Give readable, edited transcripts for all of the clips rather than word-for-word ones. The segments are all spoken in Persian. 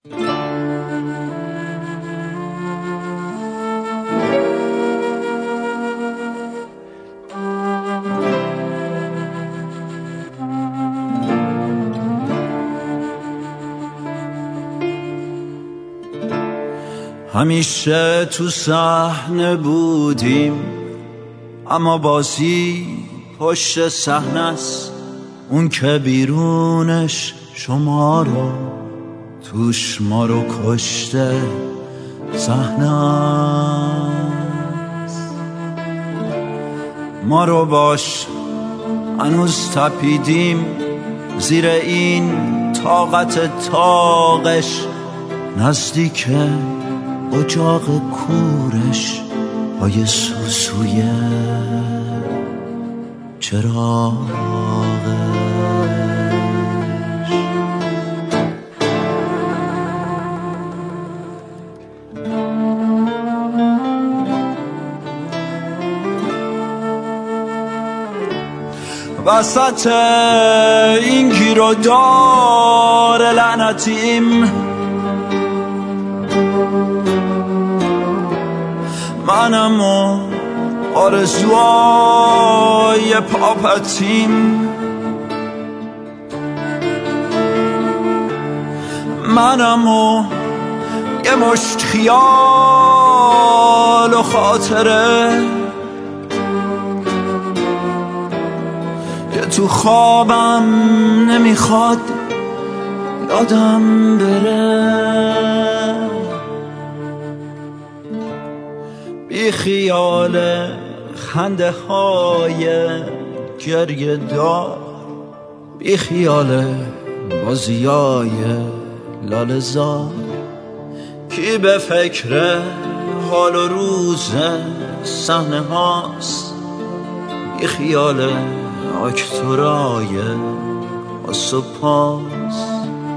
همیشه تو صحنه بودیم، اما بازی پشت صحنه است. اون که بیرونش شما رو، توش ما رو کشته صحنه است. ما رو باش هنوز تپیدیم زیر این طاقت طاقش، نزدیک اجاق کورش پای سوسوی چراغش. وسط این گیر و دار لعنتیم، منم و آرزوهای پاپتیم، منم و یه مشت خیال و خاطره که تو خوابم نمیخواد یادم بره. بی خیال خنده های گریه دار، بی خیال بازی های لاله زار، کی به فکر حال و روز صحنه هاست، بی خیال اکتورای آس و پاس.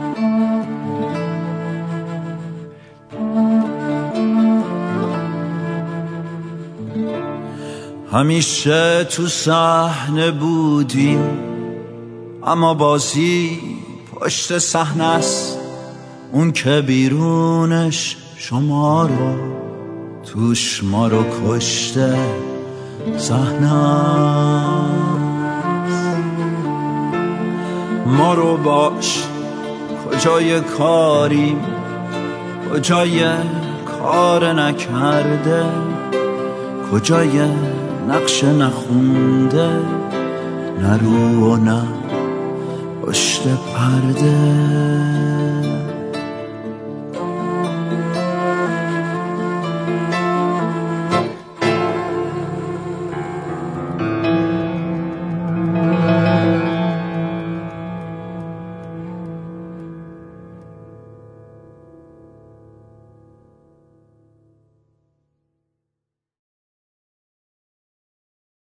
همیشه تو صحنه بودیم، اما بازی پشت صحنه است. اون که بیرونش شما رو، توش ما رو کشته صحنه است. ما رو باش کجای کاریم، کجای کار نکرده، کجای نقش نخونده، نه رو و نه پشت پرده.